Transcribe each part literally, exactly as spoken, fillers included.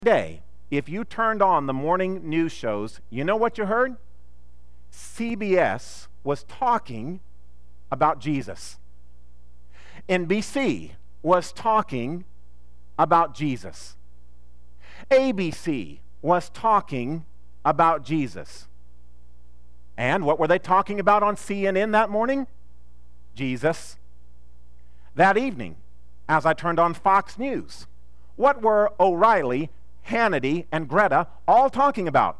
Day, if you turned on the morning news shows, you know what you heard? C B S was talking about Jesus. N B C was talking about Jesus. A B C was talking about Jesus. And what were they talking about on C N N that morning? Jesus. That evening, as I turned on Fox News, what were O'Reilly, Hannity, and Greta all talking about?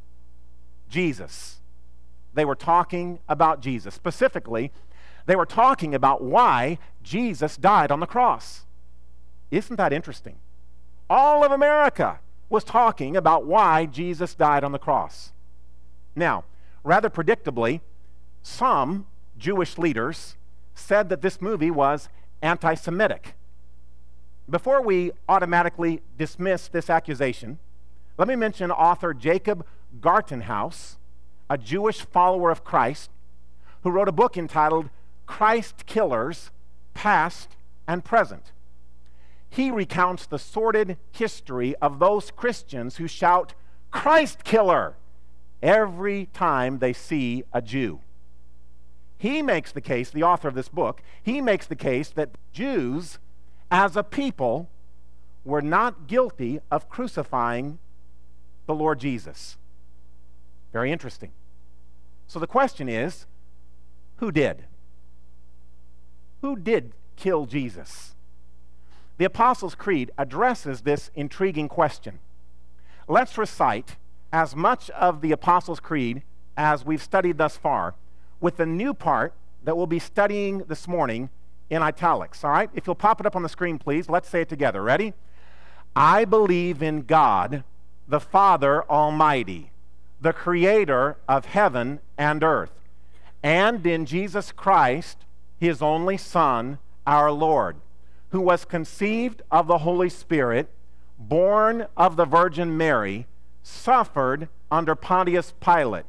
Jesus. They were talking about Jesus. Specifically, they were talking about why Jesus died on the cross. Isn't that interesting? All of America was talking about why Jesus died on the cross. Now, rather predictably, some Jewish leaders said that this movie was anti-Semitic. Before we automatically dismiss this accusation, let me mention author Jacob Gartenhaus, a Jewish follower of Christ, who wrote a book entitled Christ Killers, Past and Present. He recounts the sordid history of those Christians who shout, "Christ killer," every time they see a Jew. He makes the case, the author of this book, he makes the case that Jews as a people were not guilty of crucifying the Lord Jesus. Very interesting. So the question is, who did? Who did kill Jesus? The Apostles' Creed addresses this intriguing question. Let's recite as much of the Apostles' Creed as we've studied thus far, with the new part that we'll be studying this morning in italics, all right? If you'll pop it up on the screen, please. Let's say it together. Ready? I believe in God, the Father Almighty, the creator of heaven and earth, and in Jesus Christ, his only Son, our Lord, who was conceived of the Holy Spirit, born of the Virgin Mary, suffered under Pontius Pilate.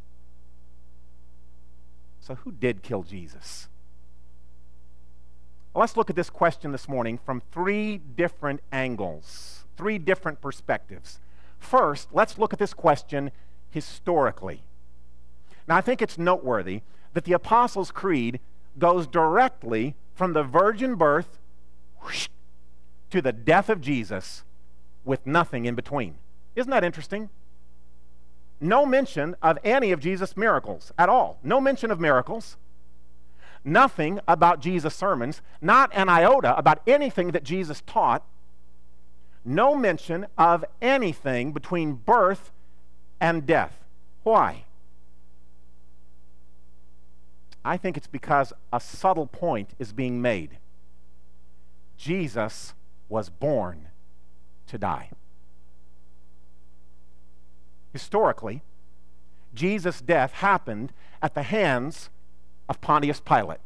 So who did kill Jesus? Let's look at this question this morning from three different angles, three different perspectives. First, let's look at this question historically. Now, I think it's noteworthy that the Apostles' Creed goes directly from the virgin birth whoosh, to the death of Jesus with nothing in between. Isn't that interesting? No mention of any of Jesus' miracles at all. No mention of miracles. Nothing about Jesus' sermons, not an iota about anything that Jesus taught. No mention of anything between birth and death. Why? I think it's because a subtle point is being made. Jesus was born to die. Historically, Jesus' death happened at the hands of Pontius Pilate.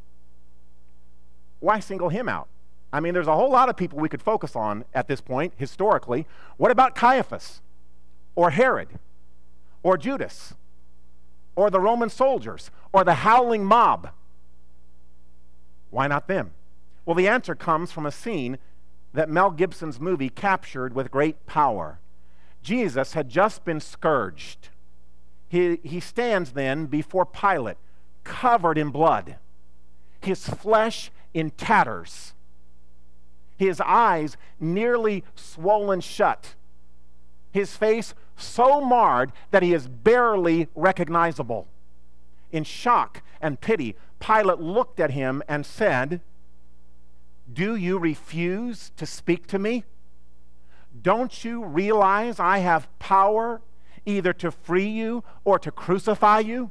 Why single him out? I mean, there's a whole lot of people we could focus on at this point, historically. What about Caiaphas, or Herod, or Judas, or the Roman soldiers, or the howling mob? Why not them? Well, the answer comes from a scene that Mel Gibson's movie captured with great power. Jesus had just been scourged. He, he stands then before Pilate, covered in blood, his flesh in tatters, his eyes nearly swollen shut, his face so marred that he is barely recognizable. In shock and pity, Pilate looked at him and said, "Do you refuse to speak to me? Don't you realize I have power either to free you or to crucify you?"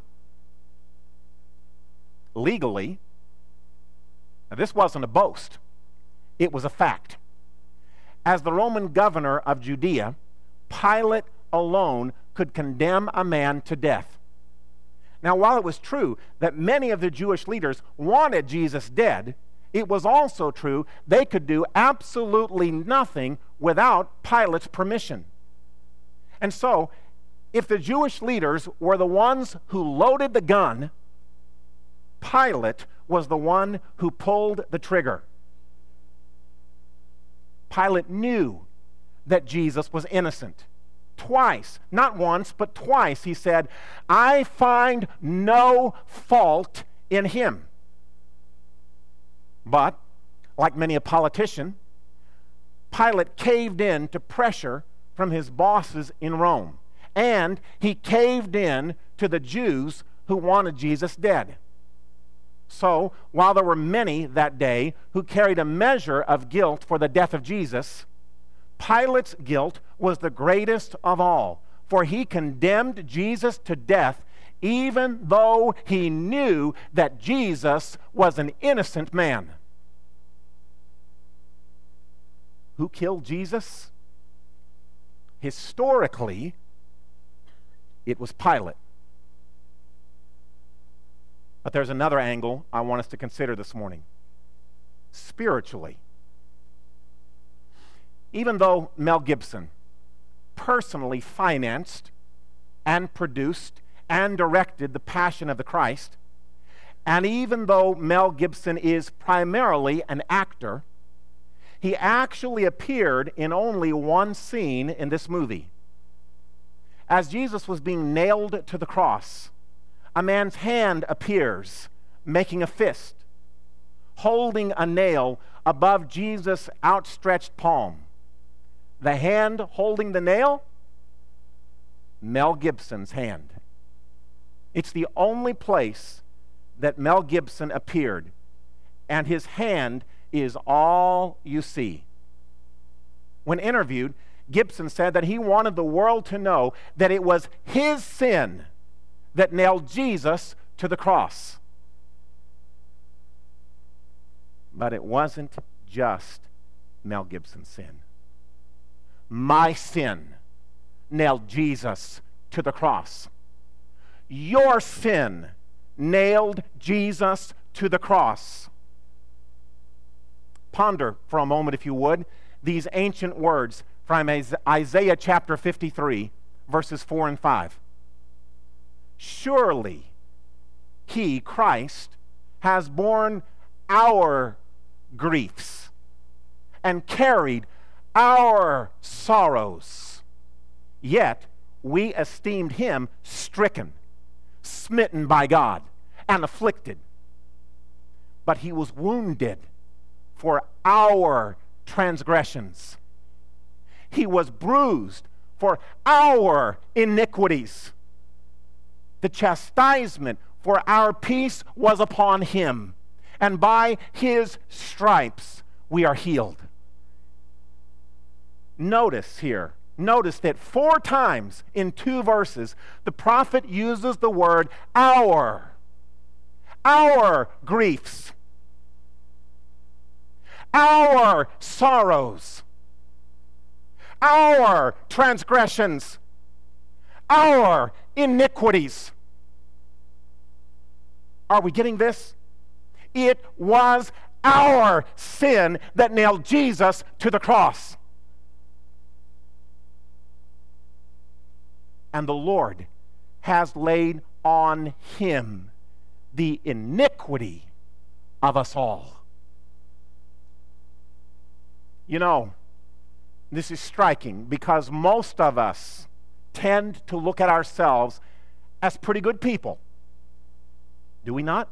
Legally, now this wasn't a boast. It was a fact. As the Roman governor of Judea, Pilate alone could condemn a man to death. Now, while it was true that many of the Jewish leaders wanted Jesus dead, it was also true they could do absolutely nothing without Pilate's permission. And so, if the Jewish leaders were the ones who loaded the gun, Pilate was the one who pulled the trigger. Pilate knew that Jesus was innocent. Twice, not once, but twice, he said, I find no fault in him. But, like many a politician, Pilate caved in to pressure from his bosses in Rome. And he caved in to the Jews who wanted Jesus dead. So, while there were many that day who carried a measure of guilt for the death of Jesus, Pilate's guilt was the greatest of all, for he condemned Jesus to death even though he knew that Jesus was an innocent man. Who killed Jesus? Historically, it was Pilate. But there's another angle I want us to consider this morning. Spiritually, even though Mel Gibson personally financed and produced and directed The Passion of the Christ, and even though Mel Gibson is primarily an actor, he actually appeared in only one scene in this movie. As Jesus was being nailed to the cross, a man's hand appears, making a fist, holding a nail above Jesus' outstretched palm. The hand holding the nail? Mel Gibson's hand. It's the only place that Mel Gibson appeared, and his hand is all you see. When interviewed, Gibson said that he wanted the world to know that it was his sin that nailed Jesus to the cross. But it wasn't just Mel Gibson's sin. My sin nailed Jesus to the cross. Your sin nailed Jesus to the cross. Ponder for a moment, if you would, these ancient words from Isaiah chapter fifty-three, verses four and five. Surely he, Christ, has borne our griefs and carried our sorrows. Yet we esteemed him stricken, smitten by God, and afflicted. But he was wounded for our transgressions. He was bruised for our iniquities. The chastisement for our peace was upon him, and by his stripes we are healed. Notice here, notice that four times in two verses, the prophet uses the word our. Our griefs. Our sorrows. Our transgressions. Our iniquities. Are we getting this? It was our sin that nailed Jesus to the cross. And the Lord has laid on him the iniquity of us all. You know, this is striking because most of us tend to look at ourselves as pretty good people. Do we not?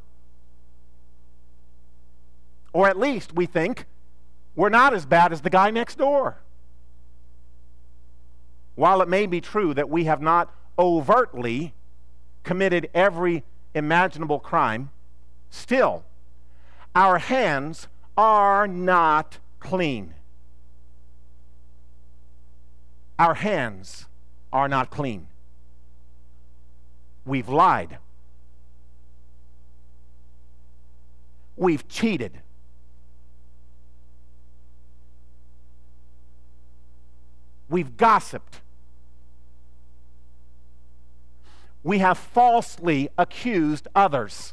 Or at least we think we're not as bad as the guy next door. While it may be true that we have not overtly committed every imaginable crime, still, our hands are not clean. Our hands are not clean. We've lied. We've cheated. We've gossiped. We have falsely accused others.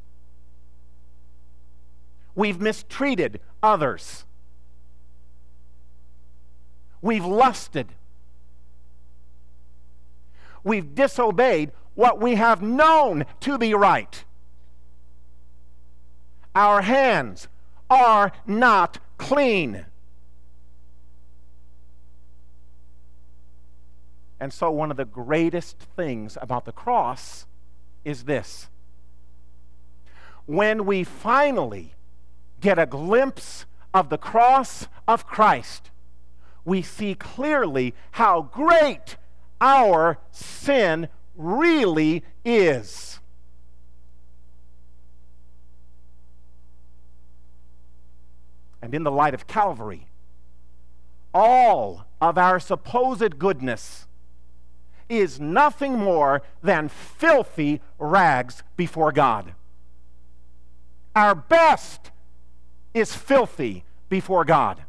We've mistreated others. We've lusted. We've disobeyed what we have known to be right. Our hands are not clean. And so one of the greatest things about the cross is this. When we finally get a glimpse of the cross of Christ, we see clearly how great our sin really is. And in the light of Calvary, all of our supposed goodness is nothing more than filthy rags before God. Our best is filthy before God.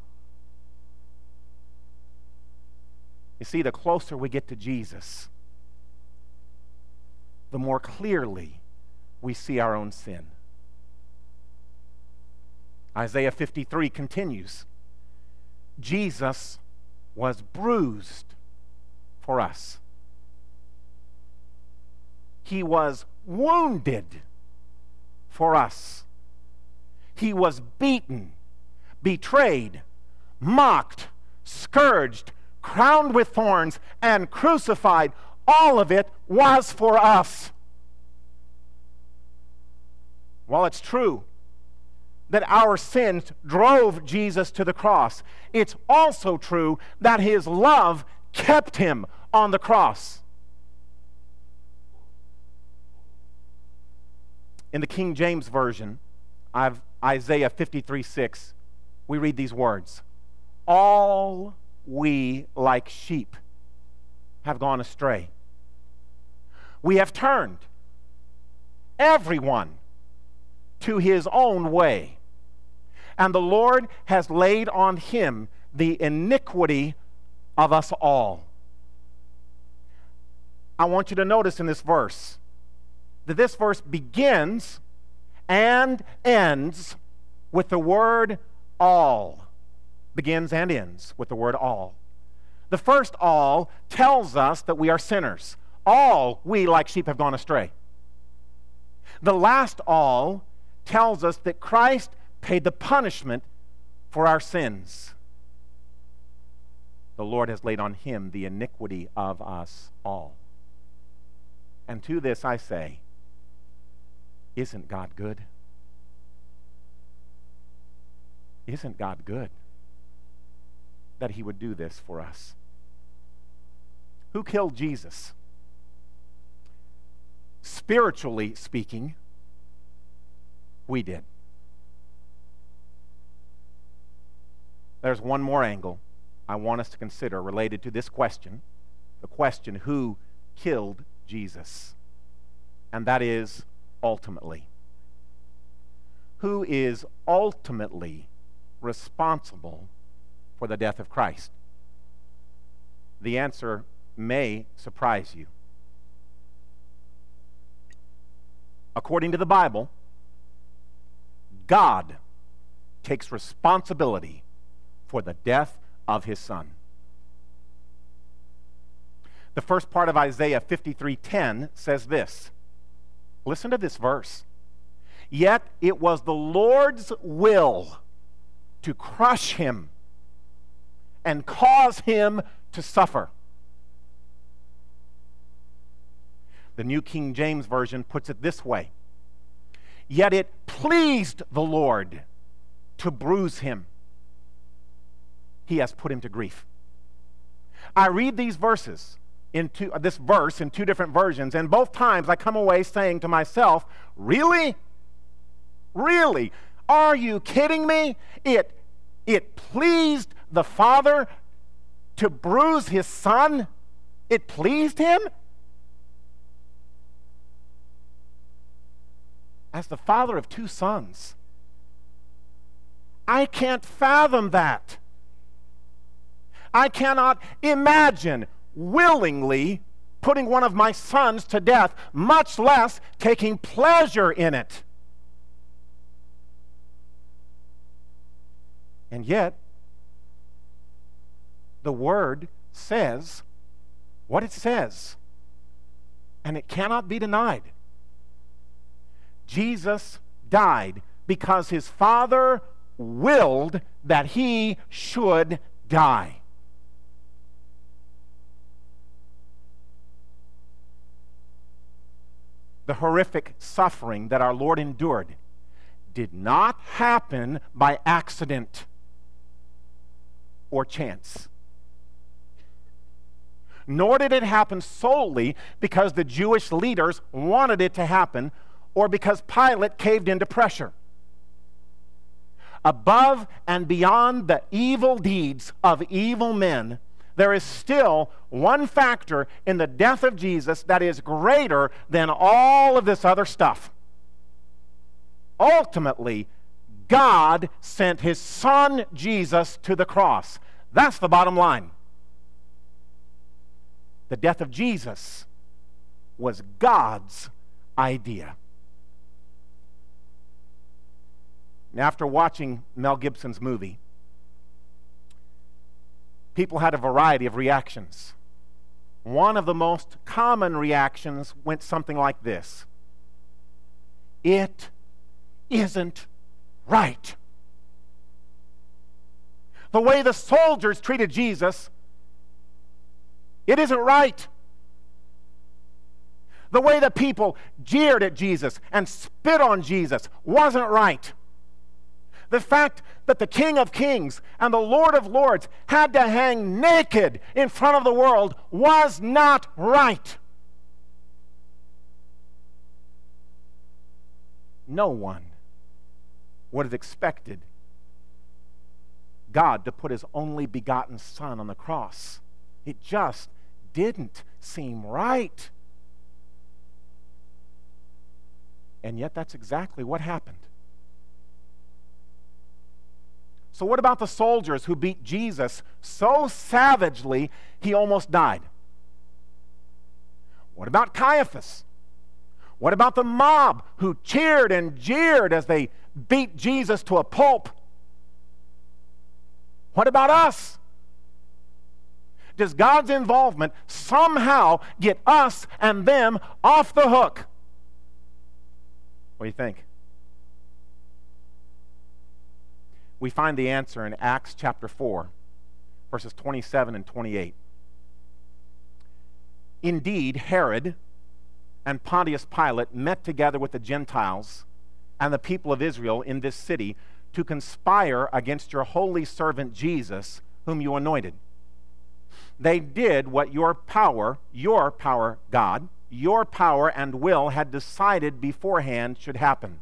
You see, the closer we get to Jesus, the more clearly we see our own sin. Isaiah fifty-three continues, Jesus was bruised for us. He was wounded for us. He was beaten, betrayed, mocked, scourged, crowned with thorns, and crucified. All of it was for us. While it's true that our sins drove Jesus to the cross, it's also true that his love kept him on the cross. In the King James Version of Isaiah fifty-three six, we read these words, "All we like sheep have gone astray. We have turned everyone to his own way, and the Lord has laid on him the iniquity of us all." I want you to notice in this verse that this verse begins and ends with the word all. Begins and ends with the word all. The first all tells us that we are sinners. All we like sheep have gone astray. The last all tells us that Christ paid the punishment for our sins. The Lord has laid on him the iniquity of us all. And to this I say, isn't God good? Isn't God good that he would do this for us? Who killed Jesus? Spiritually speaking, we did. There's one more angle I want us to consider related to this question, the question, who killed Jesus? And that is ultimately. Who is ultimately responsible for the death of Christ? The answer may surprise you. According to the Bible, God takes responsibility for the death of his Son. The first part of Isaiah fifty-three ten says this. Listen to this verse. Yet it was the Lord's will to crush him and cause him to suffer. The New King James Version puts it this way. Yet it pleased the Lord to bruise him. He has put him to grief. I read these verses, into this verse in two different versions, and both times I come away saying to myself, really? Really? Are you kidding me? It, it pleased the Father to bruise his Son? It pleased him? As the father of two sons, I can't fathom that. I cannot imagine willingly putting one of my sons to death, much less taking pleasure in it. And yet, the Word says what it says, and it cannot be denied. Jesus died because his Father willed that he should die. the horrific suffering that our Lord endured did not happen by accident or chance. Nor did it happen solely because the Jewish leaders wanted it to happen or because Pilate caved into pressure. Above and beyond the evil deeds of evil men, there is still one factor in the death of Jesus that is greater than all of this other stuff. Ultimately, God sent His Son Jesus to the cross. That's the bottom line. The death of Jesus was God's idea. And after watching Mel Gibson's movie, people had a variety of reactions. One of the most common reactions went something like this: it isn't right. The way the soldiers treated Jesus, it isn't right. The way the people jeered at Jesus and spit on Jesus wasn't right. The fact that the King of Kings and the Lord of Lords had to hang naked in front of the world was not right. No one would have expected God to put His only begotten Son on the cross. It just didn't seem right. And yet that's exactly what happened. So what about the soldiers who beat Jesus so savagely he almost died? What about Caiaphas? What about the mob who cheered and jeered as they beat Jesus to a pulp? What about us? Does God's involvement somehow get us and them off the hook? What do you think? We find the answer in Acts chapter four, verses twenty-seven and twenty-eight. Indeed, Herod and Pontius Pilate met together with the Gentiles and the people of Israel in this city to conspire against your holy servant Jesus, whom you anointed. They did what your power, your power, God, your power and will had decided beforehand should happen.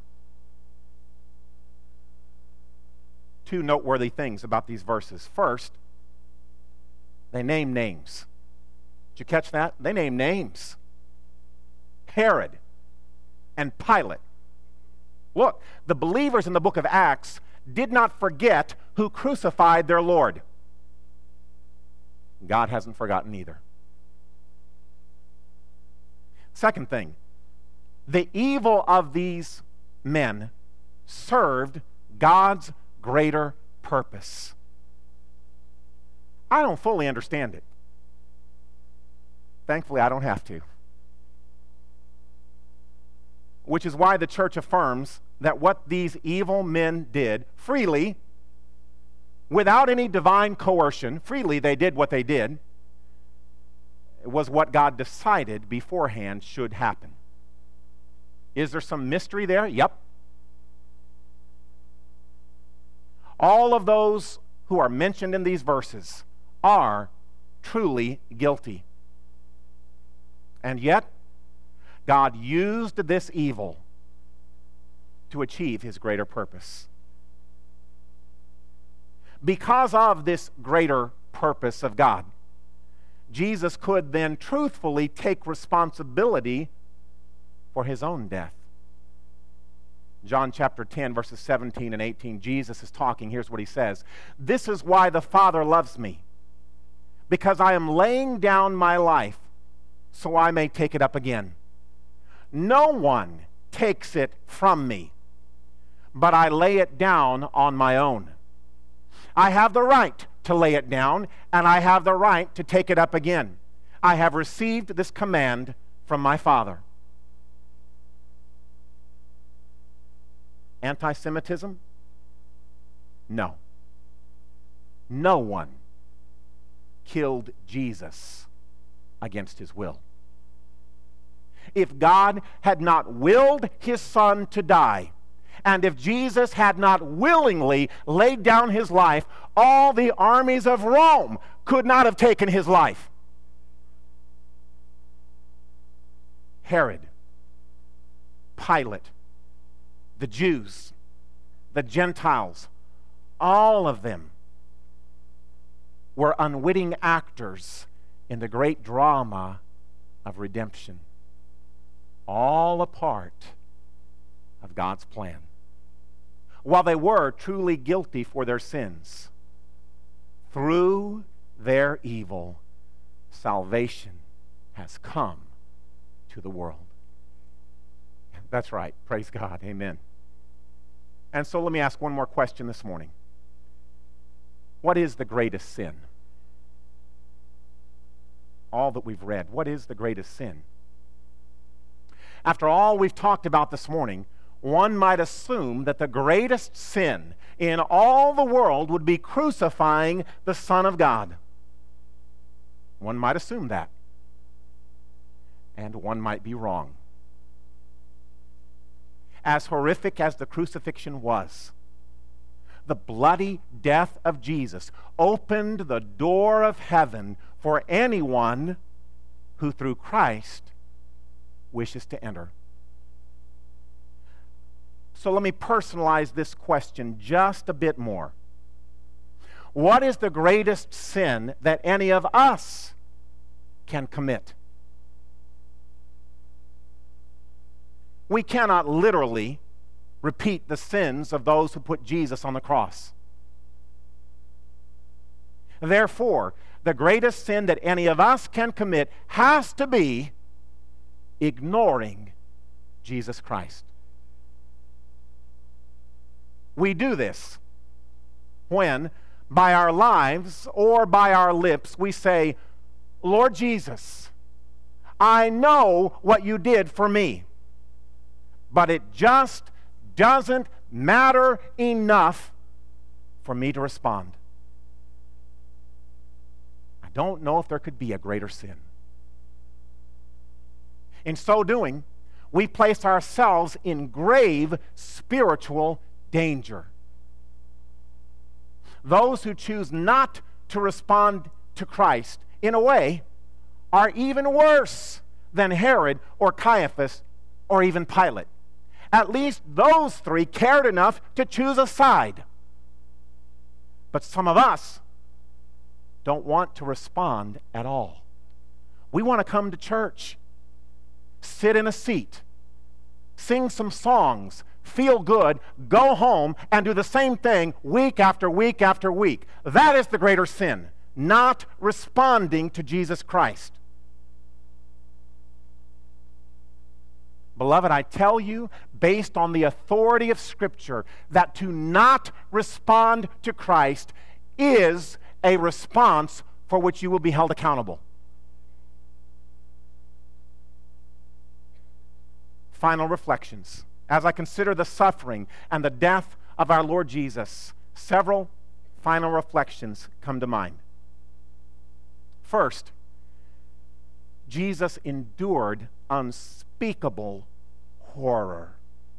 Two noteworthy things about these verses. First, they name names. Did you catch that? They name names. Herod and Pilate. Look, the believers in the book of Acts did not forget who crucified their Lord. God hasn't forgotten either. Second thing, the evil of these men served God's greater purpose. I don't fully understand it. Thankfully, I don't have to. Which is why the church affirms that what these evil men did freely, without any divine coercion, freely they did what they did, was what God decided beforehand should happen. Is there some mystery there? Yep. All of those who are mentioned in these verses are truly guilty. And yet, God used this evil to achieve His greater purpose. Because of this greater purpose of God, Jesus could then truthfully take responsibility for His own death. John chapter ten, verses seventeen and eighteen, Jesus is talking. Here's what He says. This is why the Father loves me, because I am laying down my life so I may take it up again. No one takes it from me, but I lay it down on my own. I have the right to lay it down, and I have the right to take it up again. I have received this command from my Father. Anti-Semitism? No. No one killed Jesus against His will. if God had not willed his Son to die, and if Jesus had not willingly laid down his life, all the armies of Rome could not have taken his life. Herod, Pilate, the Jews, the Gentiles, all of them were unwitting actors in the great drama of redemption, all a part of God's plan. While they were truly guilty for their sins, through their evil, salvation has come to the world. That's right. Praise God. Amen. And so let me ask one more question this morning. What is the greatest sin? All that we've read, what is the greatest sin? After all we've talked about this morning, one might assume that the greatest sin in all the world would be crucifying the Son of God. One might assume that. And one might be wrong. As horrific as the crucifixion was, the bloody death of Jesus opened the door of heaven for anyone who through Christ wishes to enter. So let me personalize this question just a bit more. What is the greatest sin that any of us can commit? We cannot literally repeat the sins of those who put Jesus on the cross. Therefore, the greatest sin that any of us can commit has to be ignoring Jesus Christ. We do this when, by our lives or by our lips, we say, Lord Jesus, I know what you did for me, but it just doesn't matter enough for me to respond. I don't know if there could be a greater sin. In so doing, we place ourselves in grave spiritual danger. Those who choose not to respond to Christ, in a way, are even worse than Herod or Caiaphas or even Pilate. At least those three cared enough to choose a side. But some of us don't want to respond at all. We want to come to church, sit in a seat, sing some songs, feel good, go home, and do the same thing week after week after week. That is the greater sin, not responding to Jesus Christ. Beloved, I tell you, based on the authority of Scripture, that to not respond to Christ is a response for which you will be held accountable. Final reflections. As I consider the suffering and the death of our Lord Jesus, several final reflections come to mind. First, Jesus endured unspeakable horror.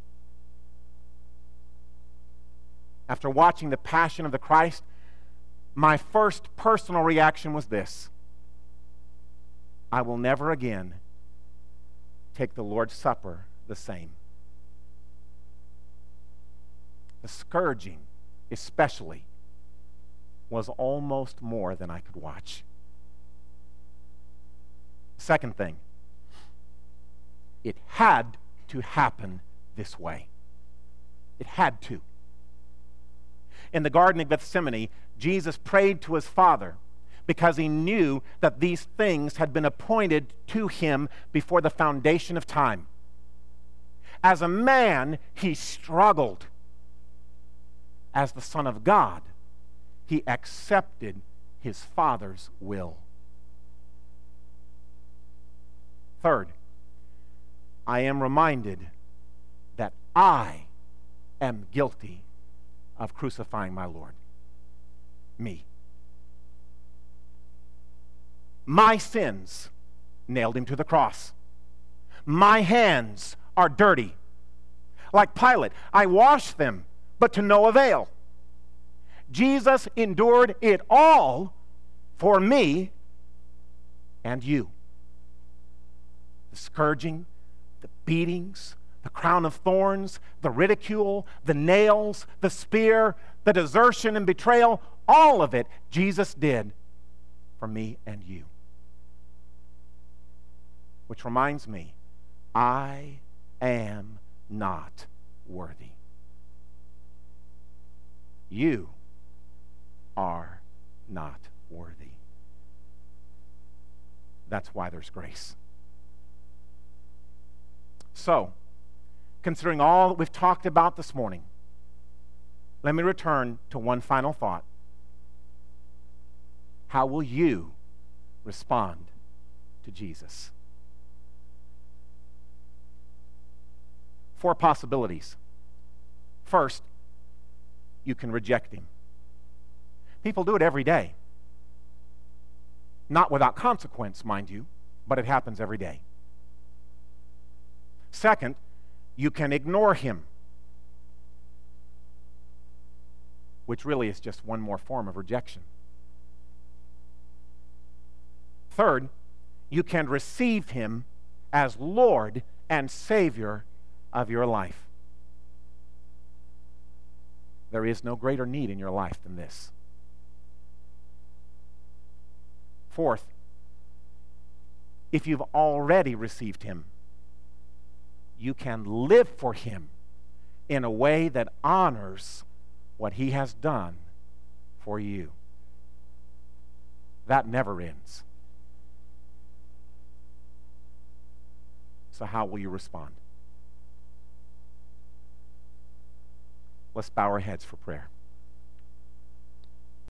After watching the Passion of the Christ, my first personal reaction was this: I will never again take the Lord's Supper the same. The scourging, especially, was almost more than I could watch. Second thing, it had to happen this way. It had to. In the Garden of Gethsemane, Jesus prayed to his Father because he knew that these things had been appointed to him before the foundation of time. As a man, he struggled. As the Son of God, he accepted his Father's will. Third, I am reminded that I am guilty of crucifying my Lord. Me. My sins nailed him to the cross. My hands are dirty. Like Pilate, I washed them, but to no avail. Jesus endured it all for me and you. The scourging, the beatings, the crown of thorns, the ridicule, the nails, the spear, the desertion and betrayal, all of it Jesus did for me and you. Which reminds me, I am not worthy. You are not worthy. That's why there's grace. So, considering all that we've talked about this morning, let me return to one final thought. How will you respond to Jesus? Four possibilities. First, you can reject him. People do it every day. Not without consequence, mind you, but it happens every day. Second, you can ignore him, which really is just one more form of rejection. Third, you can receive him as Lord and Savior of your life. There is no greater need in your life than this. Fourth, if you've already received him, you can live for him in a way that honors what he has done for you. That never ends. So how will you respond? Let's bow our heads for prayer.